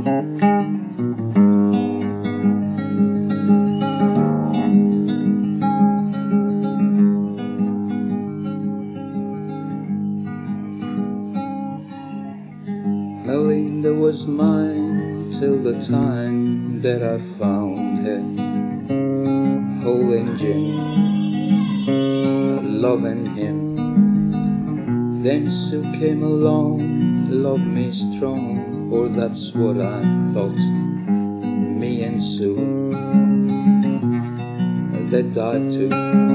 Melinda was mine till the time that I found her, holding Jim, loving him. Then Sue came along, loved me strong, or that's what I thought. Me and Sue, they died too.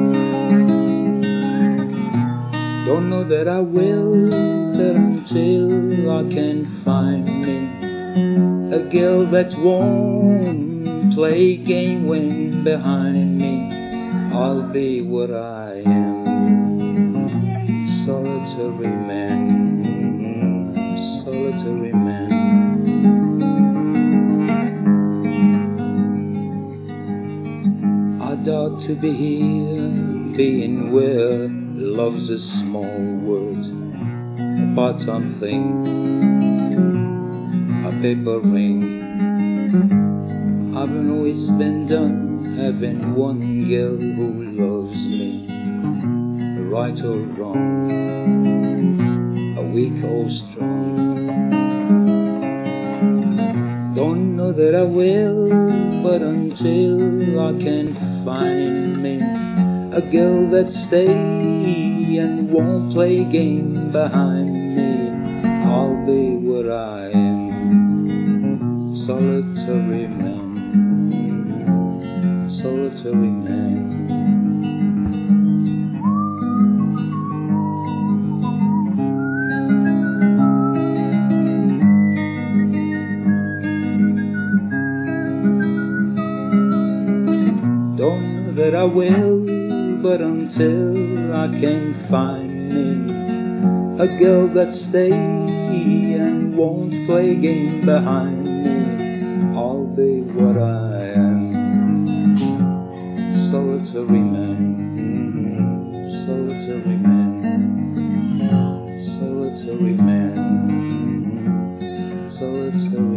Don't know that I will there until I can find me a girl that won't play game when behind me I'll be what I am, solitary man, solitary man. I doubt to be here, being where love's a small word, a bottom thing, a paper ring. I've always been done having one girl who loves me, right or wrong, a weak or strong. Don't know that I will, but until I can find me a girl that stay and won't play game behind me, I'll be what I am, solitary man, solitary man. Don't know that I will, but until I can find me a girl that stay and won't play game behind me, I'll be what I am, solitary man, solitary man, solitary man, solitary